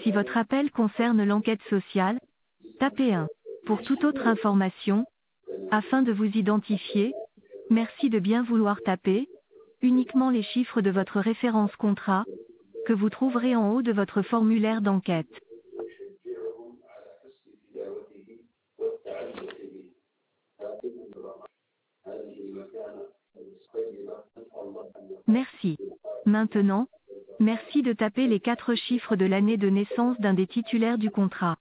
Si votre appel concerne l'enquête sociale, tapez 1. Pour toute autre information, afin de vous identifier, merci de bien vouloir taper uniquement les chiffres de votre référence contrat, que vous trouverez en haut de votre formulaire d'enquête. Merci. Maintenant, merci de taper les 4 chiffres de l'année de naissance d'un des titulaires du contrat.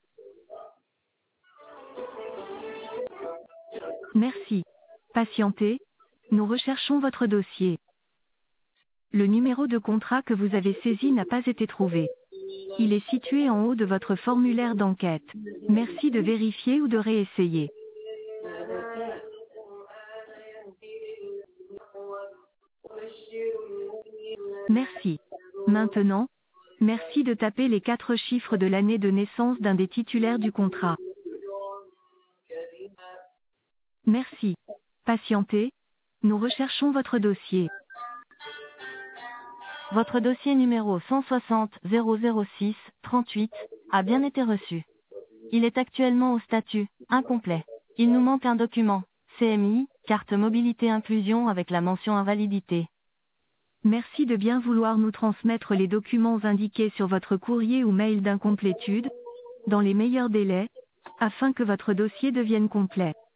Merci. Patientez, nous recherchons votre dossier. Le numéro de contrat que vous avez saisi n'a pas été trouvé. Il est situé en haut de votre formulaire d'enquête. Merci de vérifier ou de réessayer. Merci. Maintenant, merci de taper les 4 chiffres de l'année de naissance d'un des titulaires du contrat. Merci. Patientez, nous recherchons votre dossier. Votre dossier numéro 160 006 38 a bien été reçu. Il est actuellement au statut incomplet. Il nous manque un document, CMI, carte mobilité inclusion avec la mention invalidité. Merci de bien vouloir nous transmettre les documents indiqués sur votre courrier ou mail d'incomplétude, dans les meilleurs délais, afin que votre dossier devienne complet.